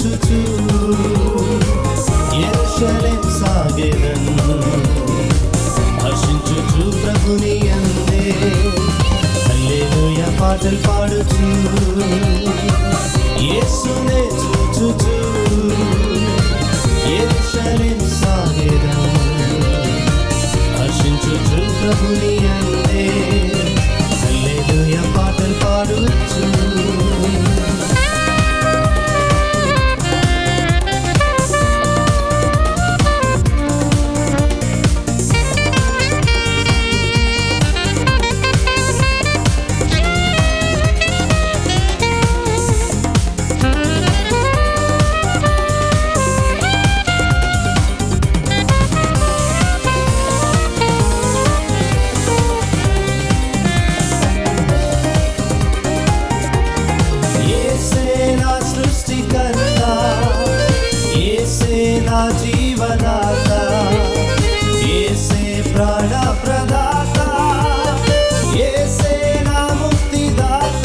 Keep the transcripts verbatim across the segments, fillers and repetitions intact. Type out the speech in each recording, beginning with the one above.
చూచుచు యెరూషలేము సాగెదన్ హర్షించుచు ప్రభుని యందే హల్లెలూయా పాటలు పాడుచు యేసునే చూచుచు యెరూషలేము సాగెదన్ హర్షించుచు ప్రభుని యందే హల్లెలూయా పాటలు పాడుచు నా జీవదాత యేసే ప్రాణ ప్రదాత యేసే నా ముక్తిదాత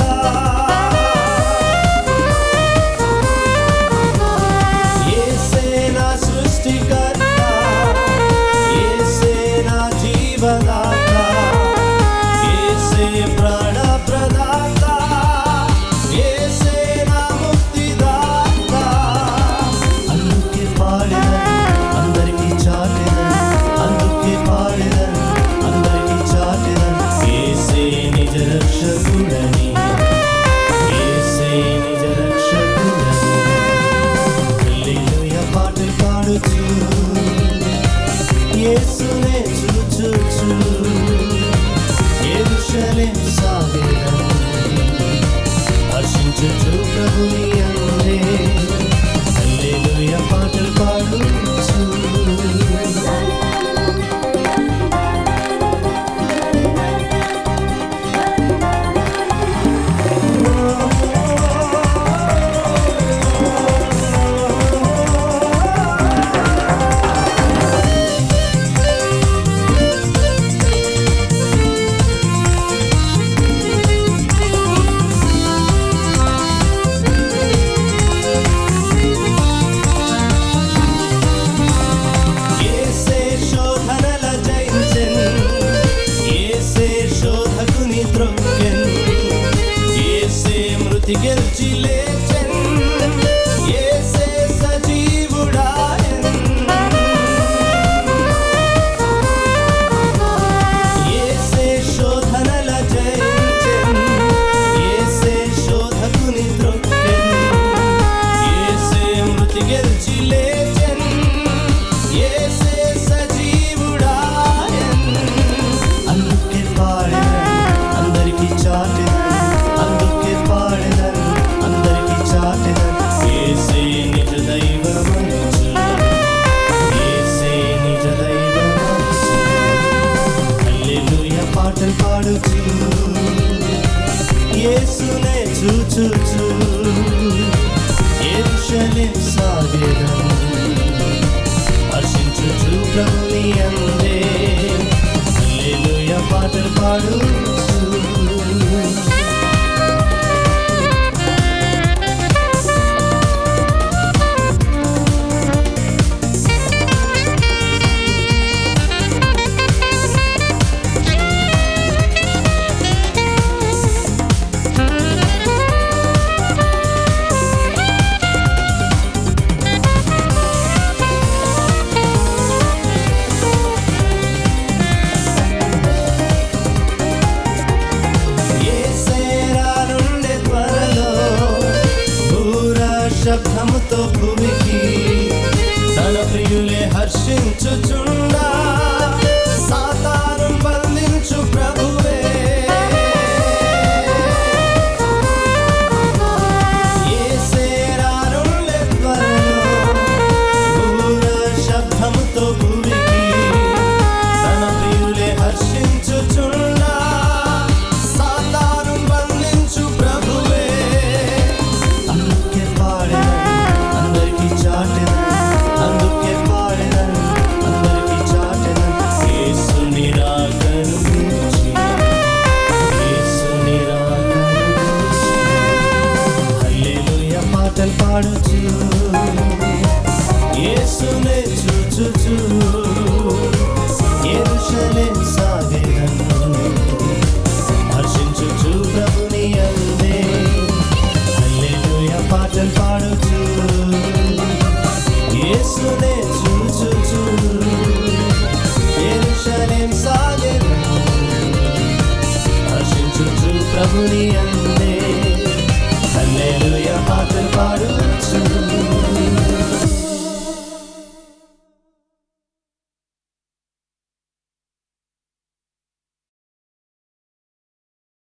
యేసే నా సృష్టికర్త యేసే నా జీవదాత యేసే ప్రాణ ప్రదాత యేసే నా ముక్తిదాత అందుకే పాడెదన్ అందరికీ చాటెదన్ అందుకే పాడెదన్ అందరికీ చాటెదన్ యేసే నిజ రక్షకుడని యేసే నిజ రక్షకుడని హల్లెలూయా పాటలు పాడుచు యేసునే చూచుచు యెరూషలేము సాగెదన్ హర్షించుచు ప్రభుని యందే హల్లెలూయా పాటలు పాడుచు గెలిచి లేచెన్ యేసే సజీవుడాయెన్ యేసే శోధనల జయించెన్ యేసే శోధకుని త్రొక్కెన్ యేసే మృతి గెలిచి లేచెన్ యేసే సజీవుడాయెన్ అందుకే పాడెదన్ అందరికీ చాటెదన్ అందుకే పాడెదన్ అందరికీ చాటెదన్ యేసే నిజ దైవమంచు యేసే నిజ దైవమంచు హల్లెలూయా పాటలు పాడుచు యేసునే చూచుచు యెరూషలేము సాగెదన్ హర్షించుచు ప్రభుని యందే హల్లెలూయా పాటలు పాడుచు శబ్దముతో భూమికి తన ప్రియులే హర్షించుచుండా సాతాను బంధించు ప్రభువే యేసే రానుండే త్వరలో బూర శబ్దముతో భూమికి తన ప్రియులే హర్షించుచుండా సాతాను బంధించు ప్రభువే అందుకే పాడెదన్ అందరికీ పాటలు పాడుచు యేసునే చూచుచు యెరూషలేము సాగెదను హర్షించుచు ప్రభుని యందే హల్లెలూయా పాటలు పాడుచు యేసునే చూచుచు యెరూషలేము సాగెదను హర్షించుచు ప్రభుని యందే